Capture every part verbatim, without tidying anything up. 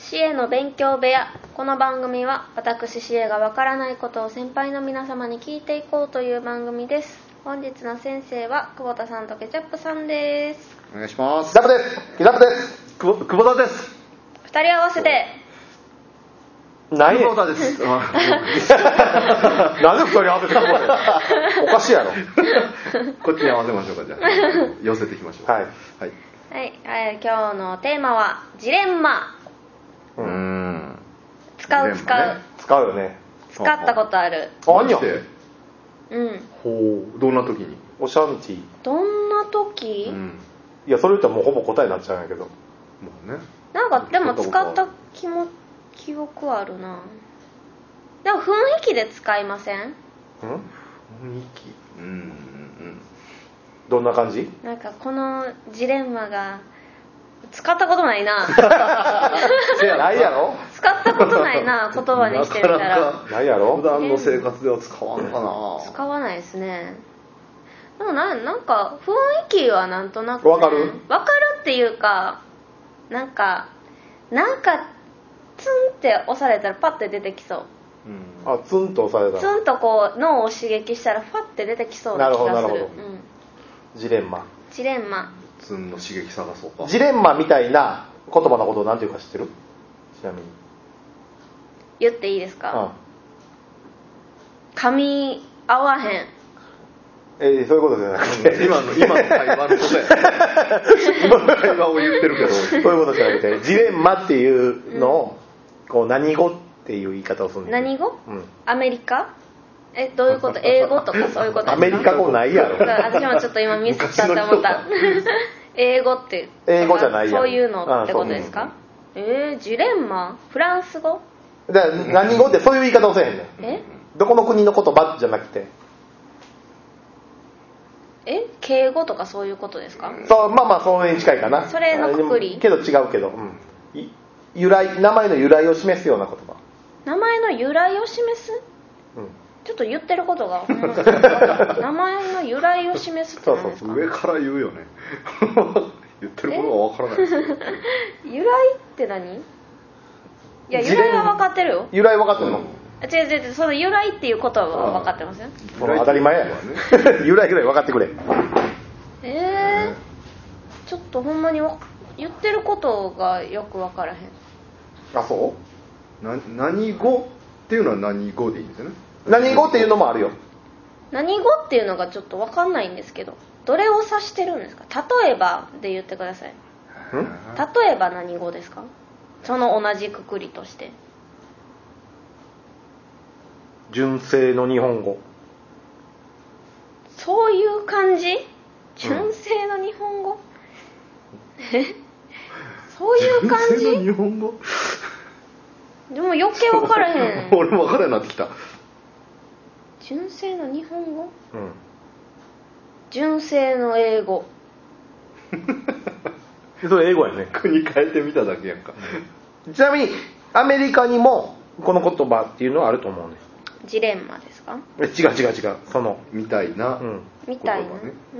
シエの勉強部屋。この番組は私シエがわからないことを先輩の皆様に聞いていこうという番組です。本日の先生は久保田さんとケチャップさんです。 お願いします。 ケチャップです。ケチャップです。 久保久保田です。 二人合わせて何久保田です。 なんで二人合わせてここでおかしいやろ。 こっちに合わせましょうか。じゃあ寄せていきましょう。 はいはい。 はい、はい、今日のテーマはジレンマ。 うーん。 使う使う、 ね、 使うよね。 使ったことある。 あんにゃ。 うん。 ほう。どんな時に？ おシャンティ。 どんな時？ うん。 いやそれ言ったらもうほぼ答えになっちゃうんやけど。 まあね。 なんかでも使った気も記憶あるな。でも雰囲気で使いません？ うん？ 雰囲気。うんうんうん。 どんな感じ？ なんかこのジレンマが使ったことないな。 せやないやろ。 使ったことないな、言葉にしてみたら。 なかなかないやろ。 普段の生活では使わんかな。 使わないですね。でもな、なんか雰囲気はなんとなく、ね、 わかる？ わかるっていうか、なんかなんかツンって押されたらパッて出てきそう。 うん、 あ、ツンと押された。 ツンとこう脳を刺激したらファッて出てきそうな気がする。 なるほどなるほど。 うん、 ジレンマ。 ジレンマ。 ツンの刺激探そうか。 ジレンマみたいな言葉のことを何て言うか知ってる？ちなみに。 言っていいですか？ うん。 噛み合わへん。 えー、そういうことじゃなくて、 今の今の会話のことや。今の会話を言ってるけど、 そういうことじゃなくて、ジレンマっていうのを、うん、こう何語っていう言い方をするんです。 何語？ うん。 アメリカ？え、どういうこと？英語とかそういうことですか？ アメリカ語ないやろ。 私もちょっと今ミスったって思った。英語って英語じゃないやん。 そういうのってことですか？えー、ジレンマ？フランス語？ だから何語ってそういう言い方をせえへんねん。 え？ どこの国の言葉じゃなくて。 え？敬語とかそういうことですか？ そう、まあまあそれに近いかな。 それのくくり？ けど違うけど、うん、由来、名前の由来を示すような言葉。 名前の由来を示す？ うん。 ちょっと言ってることがほんまに名前の由来を示すって何ですか？ 上から言うよね。言ってることがわからないですよ。 由来って何？いや由来は分かってるよ。 由来分かってるの？ 違う違う違う、その由来っていうことは分かってますよ。 当たり前やね。由来ぐらい分かってくれ。 えー、ちょっとほんまに言ってることがよく分からへん。 あ、そう？ な何語っていうのは何語でいいんですよね。 何語っていうのもあるよ。 何語っていうのがちょっと分かんないんですけど、どれを指してるんですか？例えばで言ってください。 ん？ 例えば何語ですか？その同じくくりとして。 純正の日本語。 そういう感じ？純正の日本語？え、うん、そういう感じ？ 純正の日本語？ でも余計分からへん。 俺も分からんようになってきた。 純正の日本語？ うん。 純正の英語。 それ英語やね。 国変えてみただけやんか。 ちなみにアメリカにもこの言葉っていうのはあると思うね。 ジレンマですか？ え、違う違う違う。そのみたいな、うん、 みたいな、ね、うん。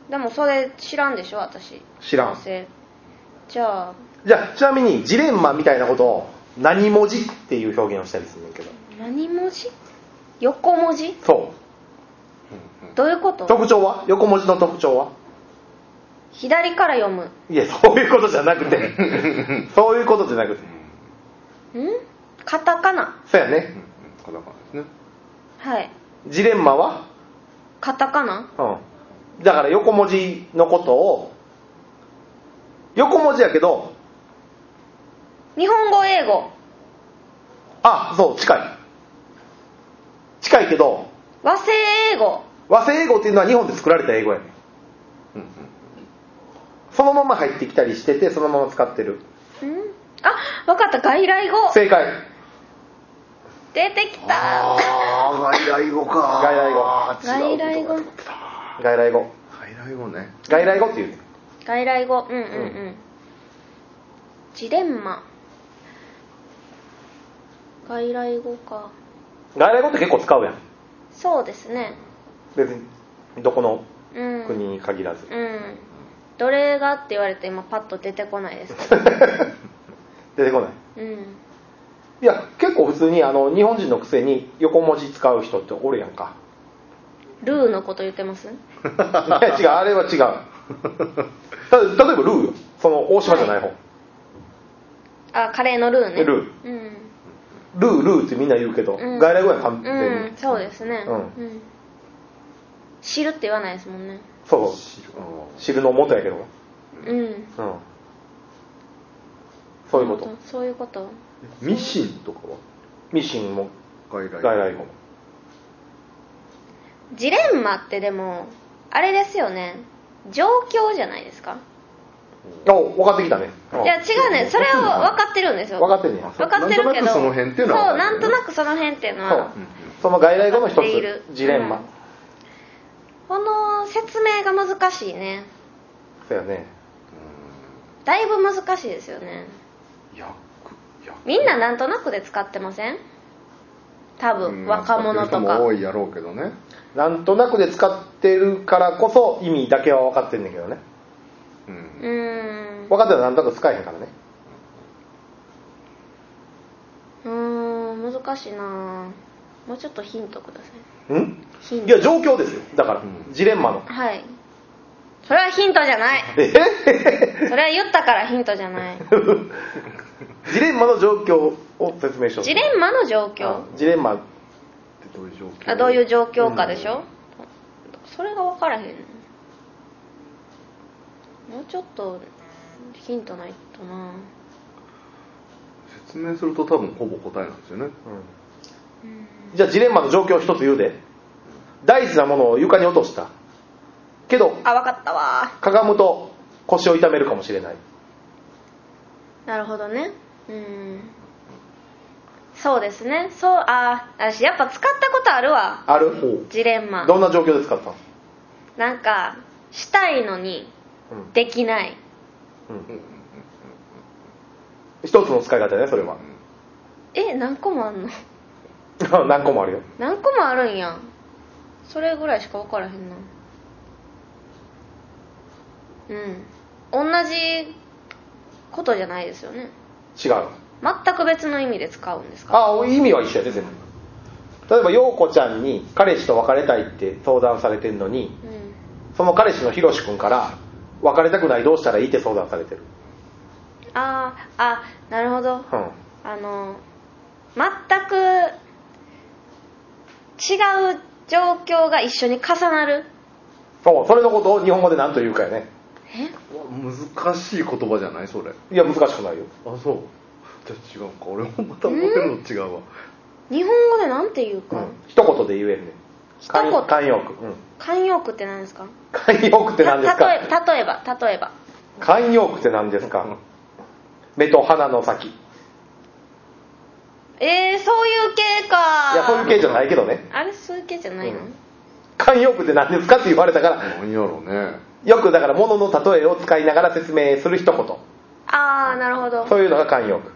でもそれ知らんでしょ私。 知らん。 じゃあじゃあちなみにジレンマみたいなことを何文字っていう表現をしたりするんだけど。 何文字？横文字？ そう。 どういうこと？ 特徴は？横文字の特徴は？ 左から読む。 いや、そういうことじゃなくてそういうことじゃなくて。 ん？カタカナ。 そうやね。 カタカナですね。 はい。 ジレンマは？ カタカナ？ うん。だから横文字のことを、横文字やけど、 日本語英語。 あ、そう、近い。近いけど、 和製英語。 和製英語っていうのは日本で作られた英語やね、うんうん、そのまま入ってきたりしててそのまま使ってる。 ん？あ、分かった。外来語。 正解。 出てきた。 ああ、外来語か。 外来語。 外来語。 外来語。 外来語ね。 外来語っていう。 外来語。うんうんうん。うん、ジレンマ。外来語か。 外来語って結構使うやん。 そうですね。 別にどこの国に限らず。 うん。うん、どれがって言われて今パッと出てこないですけど。 出てこない。 うん。 いや結構普通にあの日本人のくせに横文字使う人っておるやんか。 ルーのこと言ってます？ いや違う、あれは違う。た例えばルーよ、その大島じゃない方、はい、 あカレーのルーね。 ルー、うん、ルールーってみんな言うけど、うん、外来語や完全に、 うん、そうですね、うんうん、汁って言わないですもんね。 そう汁の元やけど、 うん、うん、 そういうこと。 そういうこと。 ミシンとかは？ ミシンも外来語。 ジレンマってでもあれですよね、状況じゃないですか。 お分かってきたね。 いや違うね、それは分かってるんですよ。 分かってるね。 分かってるけど、 なんとなくその辺っていうのは、 そうなんとなくその辺っていうのは、 そう、その外来語の一つジレンマ、うん、 この説明が難しいね。 そうやね、 だいぶ難しいですよね。みんななんとなくで使ってません？多分、うん、若者とか。 使ってる人も多いやろうけどね。 なんとなくで使ってるからこそ意味だけは分かってんねんけどね。 うん。 分かってたらなんとなく使えへんからね。 うーん、難しいな。もうちょっとヒントください。 ん？ヒント。いや状況ですよ。だから、うん、ジレンマの。 はい。それはヒントじゃない。 え？ それは言ったからヒントじゃない。 ジレンマの状況を説明しよう。 ジレンマの状況。 ジレンマってどういう状況？ あ、どういう状況かでしょ。うん、それが分からへん。もうちょっとヒントないとな。 説明すると多分ほぼ答えなんですよね。うん、 じゃあジレンマの状況を一つ言うで。大事なものを床に落とした。けど、 あ、分かったわ。 かがむと腰を痛めるかもしれない。 なるほどね。うん。そうですね。そう、あ、私やっぱ使ったことあるわ。 ある？ ジレンマ。 どんな状況で使ったの？ なんかしたいのにできない。うんうん、 一つの使い方ね、それは。 え、何個もあんの？ 何個もあるよ。 何個もあるんや。それぐらいしか分からへんな。うん。同じことじゃないですよね。 違う。 全く別の意味で使うんですか？ あ、意味は一緒やで、全部。例えば陽子ちゃんに彼氏と別れたいって相談されてるのに、うん、その彼氏のひろし君から別れたくない、どうしたらいいって相談されてる。 あーあ、なるほど、うん、あの全く違う状況が一緒に重なる。 そう、それのことを日本語で何と言うかやね。 え？ 難しい言葉じゃないそれ。 いや難しくないよ。 あ、そう。じゃあ違うか。俺もまた思ってるの違うわ。 日本語でなんて言うか、 うん、一言で言えるね。 一言。 慣用句。 うん、慣用句って何ですか？ 慣用句って何ですか？ 例えば例えば例えば慣用句って何ですか？目と鼻の先。 えー、そういう系か。 いや、そういう系じゃないけどね。 あれ、そういう系じゃないの？うん、 慣用句って何ですかって言われたから。 何やろうね。 よくだから物の例えを使いながら説明する一言。 あー、なるほど。 そういうのが慣用句。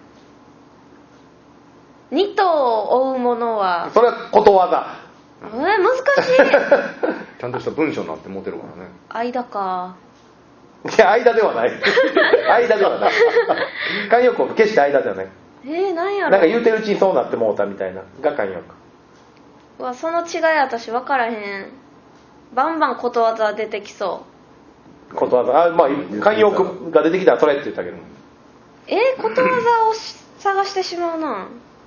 二頭を追うものは。 それはことわざ。 えー、難しい。 ちゃんとした文章になって持てるからね。 間か。 いや、間ではない。間ではない。慣用句は決して間ではない。 えー、何やろ。 なんか言うてるうちにそうなってもうたみたいなが慣用句。 うわ、その違い私分からへん。バンバンことわざ出てきそう。 ことわざ、あ、まあ慣用句が出てきたらそれって言ったけど。 えー、ことわざを探してしまうな。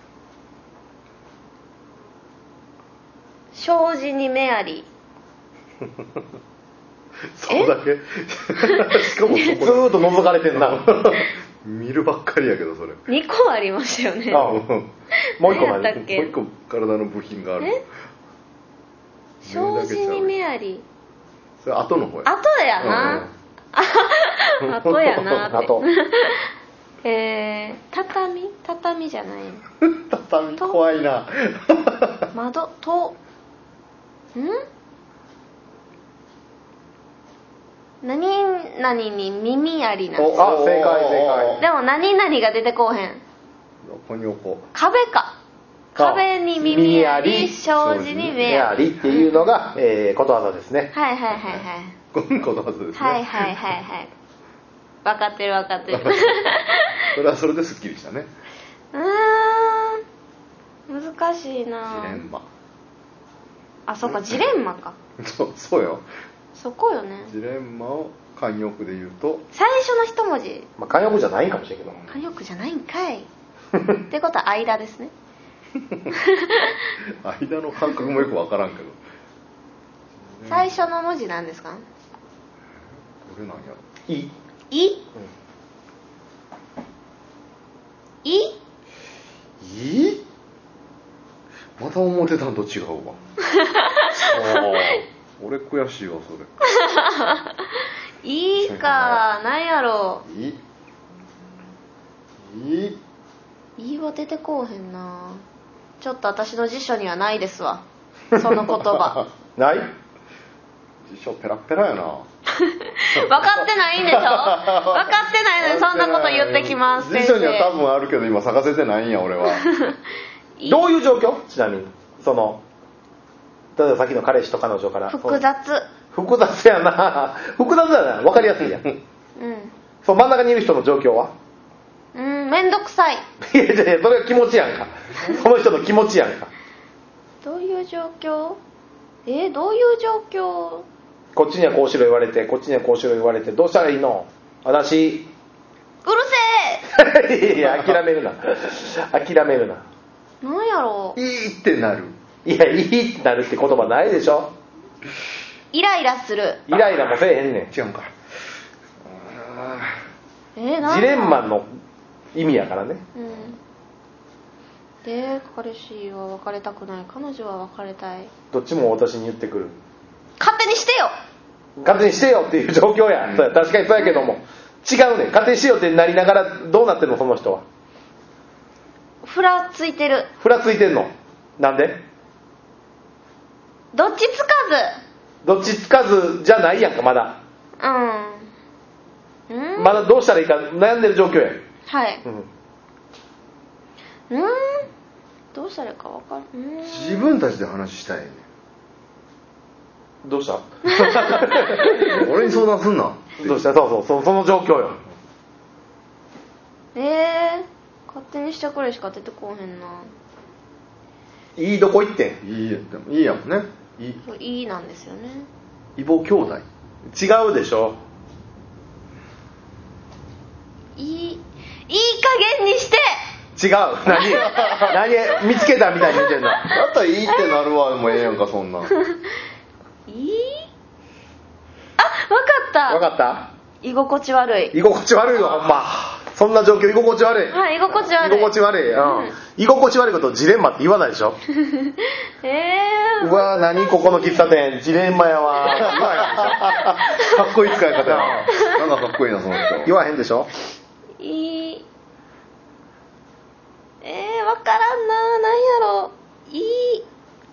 障子に目あり。 そうだけ。しかもそこずーっと覗かれてんな。 見るばっかりやけどそれ。 にこありましたよね。 ああ、もう一個何やったっけ？ もう一個体の部品がある。 え？障子に目あり。 それ後の方や。 後やな。うん、後やなって。 後。 えー、畳畳じゃない。 畳怖いな。 窓とん？何々に耳ありなんです。 あ、正解正解。 でも何々が出てこうへん。 横に横。 壁か。壁に耳あり、障子に目ありっていうのが、えー、ことわざですね。 はいはいはいはい。 ことわざですね。 はいはいはいはい。分かってる分かってる。 それはそれですっきりしたね。 うーん。 難しいな。 ジレンマ。 あ、そっか、ジレンマか。 そうそうよ。 そこよね。 ジレンマを慣用句で言うと、 最初の一文字。 まあ慣用句じゃないんかもしれんけど。 慣用句じゃないんかい。ってことは間ですね。 間の感覚もよくわからんけど。 最初の文字なんですか？ これなんやろ。 いい。 い、 うん、 い、 いい？また思ってたんと違うわ。俺悔しいわそれ。 いいか、なんやろう。 いいいいいは出てこうへんな。ちょっと私の辞書にはないですわ、その言葉。 ない？ 辞書ペラペラやな。 分かってないんでしょ。分かってないのにそんなこと言ってきます。 辞書には多分あるけど今探せてないんや俺は。 どういう状況？ちなみにその例えばさっきの彼氏と彼女から複雑。 複雑やな。複雑だな。分かりやすいやん。 うん。 そう真ん中にいる人の状況は？ うん、めんどくさい。 いやいやいや、それは気持ちやんか。その人の気持ちやんか。 どういう状況？えー、どういう状況？ こっちにはこうしろ言われて、こっちにはこうしろ言われて、どうしたらいいの？私。 うるせえ。 いや、諦めるな。諦めるな。 なんやろう。 いいってなる。 いや、いいってなるって言葉ないでしょ。 イライラする。 イライラもせえへんねん。 違うんか。 えー、なんジレンマの意味やからね。 うん。で、彼氏は別れたくない。彼女は別れたい。 どっちも私に言ってくる。 勝手にしてよ。 勝手にしてよっていう状況や。うん、そうや確かにそうやけども。違うねん。勝手にしてよってなりながらどうなってんのその人は。 ふらついてる。 ふらついてんの。なんで？ どっちつかどっちつかずじゃないやんかまだ。 ず。うん。うん。 まだどうしたらいいか悩んでる状況や。 はい。 うん。 うん。どうしたらいいか分かる。うん。 自分たちで話したいね。 どうした？ 俺に相談すんな。 どうした？そうそうそその状況よ。 えー、勝手にしてくれしか出てこうへんな。 いいどこ行ってん？ いいやでもいいやもんね。いい。 いいなんですよね。 異母兄弟。 違うでしょ。 いい、いい加減にして。 違う。何？何？見つけたみたいに言ってんの。 だったらいいってなるわ。もうええやんかそんな。 いい？あ、分かった。 分かった？ 居心地悪い。 居心地悪いわほんま。そんな状況居心地悪い。 はい、居心地悪い。 居心地悪い。うん。居心地悪いことをジレンマって言わないでしょ。 えー。 うわー何ここの喫茶店ジレンマやわー。言わへんでしょ。 かっこいい使い方やな。なんかかっこいいなその人。 言わへんでしょ。 いい。えー、分からんな。なんやろいい。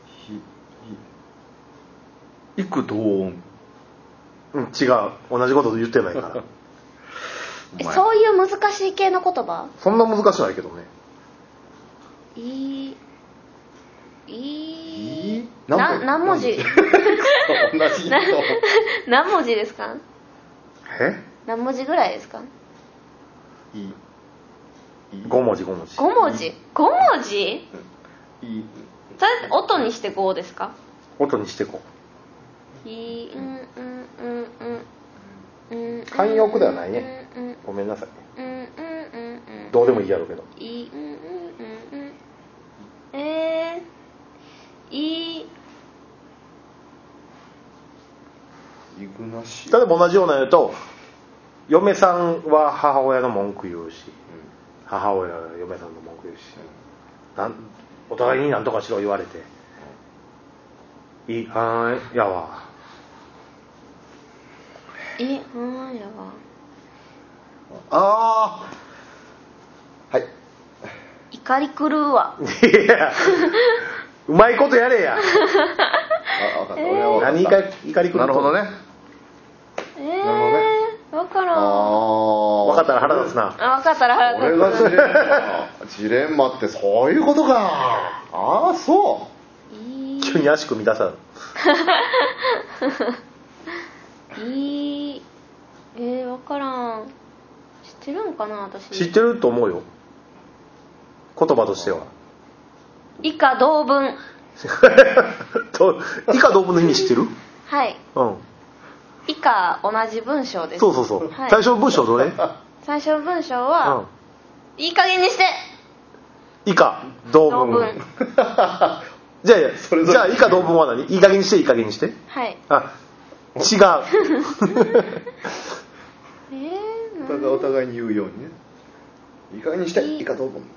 幾同音。 うん、違う。同じこと言ってないから。 え、そういう難しい系の言葉？ そんな難しないけどね。 いい。いい。 いな、何文字？ 同じな何文字ですか？ え？ 何文字ぐらいですか？ いい。 ご文字ご文字。 ご文字？ご文字？ いい。 それ音にしてごですか？ 音にしてこいい、うんうんうんうんうん。 慣用句ではないね。ごめんなさい。 うんうんうんうん。 どうでもいいやろうけど。 いい、うんうんうんうん。えー、いい。 イグナシ例えば同じような言うと、嫁さんは母親の文句言うし、母親は嫁さんの文句言うし、なんお互いに何とかしろ言われて、いい、はーい、やわ。 え、うんやわ。 ああ。はい。 怒り狂うわ。 いや、うまいことやれや。 あ、分かった。俺は分かった。 何か怒り狂う。 なるほどね。 えー、 なるほどね。 分からん。 ああ。 分かったら腹立つな。 あ、分かったら腹俺がジレンマ。ジレンマってそういうことか。ああ、そう。 いい。 急に足組み出さいい。えー、分からん。知ってるんかな私。 知ってると思うよ。言葉としては。 以下同文。 と以下同文の意味知ってる？ はい。 うん。 以下同じ文章です。 そうそうそう。 はい、 最初の文章どれ？ 最初の文章は、うん、いい加減にして。 以下同文。同文じゃあいやそれぞれじゃあ以下同文は何？いい加減にしていい加減にして。 はい。 あ、違う。 えー、お互いに言うようにね。いい加減にして以下同文。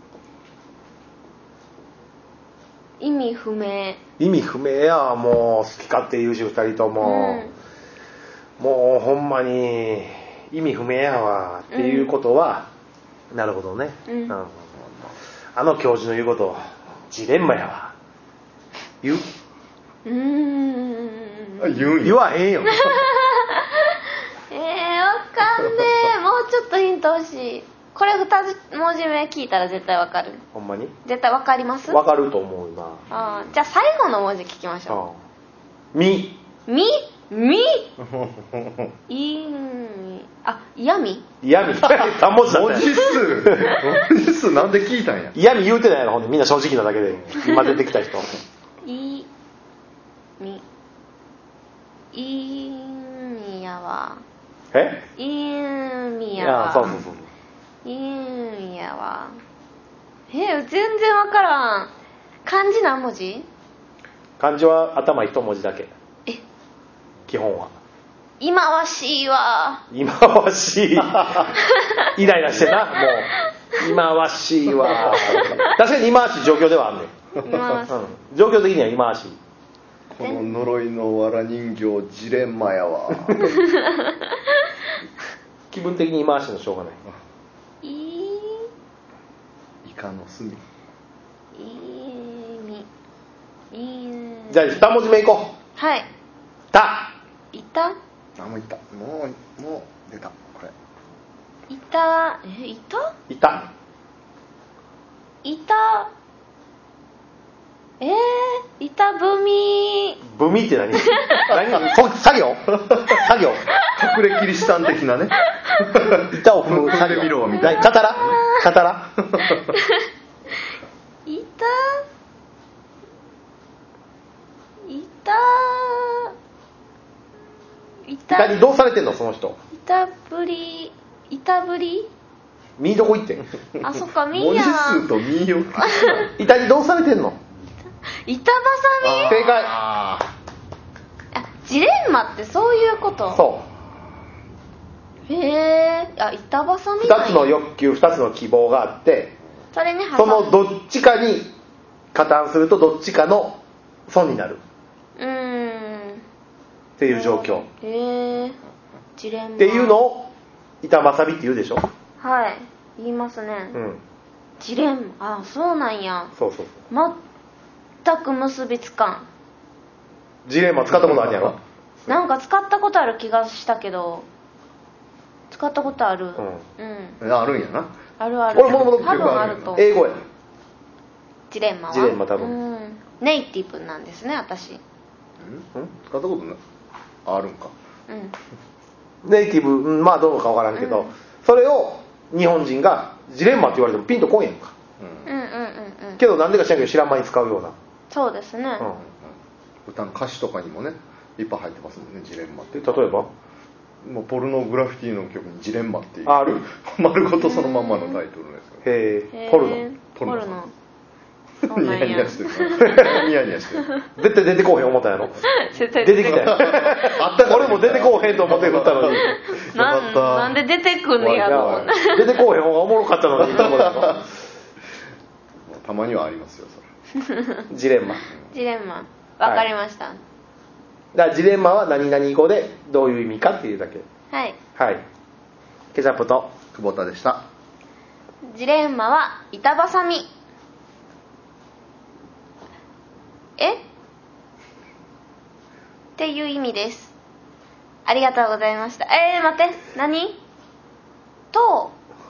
意味不明。 意味不明や。もう好き勝手言うし二人とも、うん、もうほんまに意味不明やわっていうことは、うん、なるほどね、うん、あの教授の言うことジレンマやわ言う？ うーんあ言うん言わへんよ。 えー、わかんねえ。もうちょっとヒント欲しい。これ二文字目聞いたら絶対わかる。 ほんまに？ 絶対わかります？ わかると思うな。 あ、じゃあ最後の文字聞きましょう。み。 みみいんあ、嫌み嫌みさん文字だった文字数文字数なんで聞いたんや。 嫌み言うてないのほんでみんな正直なだけで今出てきた人。 いみいんやわ。 え？ いんみやわ。 そうそうそう。 いんやわ。え、全然わからん。漢字何文字？ 漢字は頭一文字だけ。 え？ 基本は。 忌まわしいわ。 忌まわしい。イライラしてな、もう。忌まわしいわ。確かに忌まわしい状況ではあんねん。忌まわしい、うん。状況的には忌まわしい。 この呪いの藁人形ジレンマやわ。 気分的に忌まわしいのしょうがない。 いイカの墨。いみいじゃあ二文字目いこう。はい。 た。 いた？ あ、もういった。もうもう出たこれ。 いた。え、いた？ いた。 いた。えー、いたぶみ。 ぶみって何？何？作業？作業？ 隠れキリシタン的なね。 板を踏む作業。 見ろみたいな。 カタラ？カタラ？ いた。いた。いた。 板にどうされてんのその人？ いたぶり。いたぶり？ みどこ行ってん？ あ、そっか、みや。 文字数とみよ。 板にどうされてんの？ 板挟み？ 正解。 あ、ジレンマってそういうこと？ そう。 へえ。あ、板挟み。 ふたつの欲求、ふたつの希望があって、 それに挟む。 そのどっちかに加担するとどっちかの損になる。 うーん。 っていう状況。 へえ。ジレンマ。 っていうのを板挟みって言うでしょ？ はい。言いますね。 うん。 ジレンマ。あ、そうなんや。 そうそうそう。 全く結びつかん。 ジレンマ使ったことあるんやろ？ なんか使ったことある気がしたけど。使ったことある。うん。 うん、あるんやな。 あるある。 俺もともと多分あると。 英語や。 ジレンマは。 ジレンマ多分。 うん。ネイティブなんですね、私。うん？ 使ったことない。あるんか。 うん。 ネイティブ、うん、まあどうかわからんけど、うん、それを日本人がジレンマって言われてもピンとこんやんか。 うんうんうんうん。 けどなんでか知らんけど知らん間に使うような。 そうですね。うん。 歌の歌詞とかにもね、いっぱい入ってますもんね、ジレンマって。 例えば？ もうポルノグラフィティの曲にジレンマっていう。 ある？ 丸ごとそのまんまのタイトルですけど。 へえ。ポルノ。 ポルノ。 ニヤニヤしてる。ニヤニヤしてる。 絶対出てこうへん思ったんやろ？ 絶対出てきたよ。あったから俺も出てこうへんと思って振ったのに。 な, なんで出てくんのやろ。 出てこうへん方がおもろかったのに。 たまにはありますよ、それ。 ジレンマ。 ジレンマ。わかりました。はい、 だからジレンマは何々語でどういう意味かっていうだけ。 はい。 はい。ケチャップと久保田でした。 ジレンマは板挟み。え？っていう意味です。ありがとうございました。えー、待って。何？と、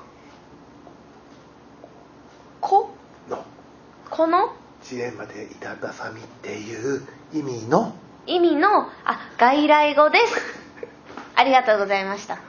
こ？ の。 この？ ジレンマで板挟みっていう意味の意味の、あ、外来語です。ありがとうございました。